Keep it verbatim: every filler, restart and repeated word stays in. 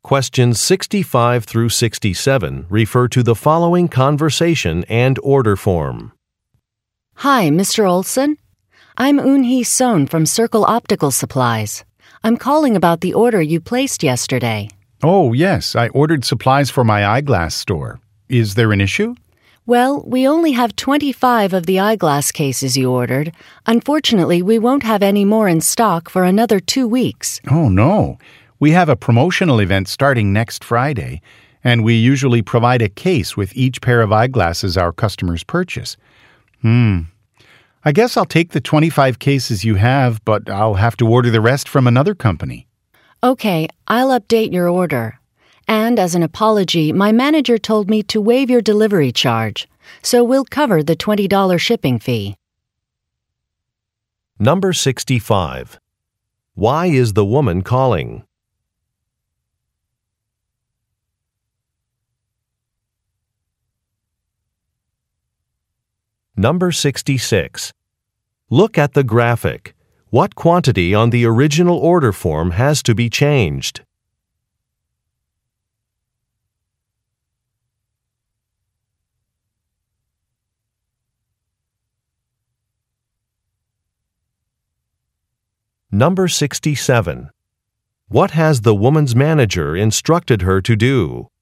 Questions sixty-five through sixty-seven refer to the following conversation and order form. Hi, Mister Olson. I'm Eun-hee Son from Circle Optical Supplies. I'm calling about the order you placed yesterday. Oh, yes, I ordered supplies for my eyeglass store. Is there an issue? Well, we only have twenty-five of the eyeglass cases you ordered. Unfortunately, we won't have any more in stock for another two weeks. Oh, no. We have a promotional event starting next Friday, and we usually provide a case with each pair of eyeglasses our customers purchase. Hmm. I guess I'll take the twenty-five cases you have, but I'll have to order the rest from another company. Okay, I'll update your order. And as an apology, my manager told me to waive your delivery charge, so we'll cover the twenty dollars shipping fee. Number sixty-five. Why is the woman calling? Number sixty-six. Look at the graphic. What quantity on the original order form has to be changed? Number sixty-seven. What has the woman's manager instructed her to do?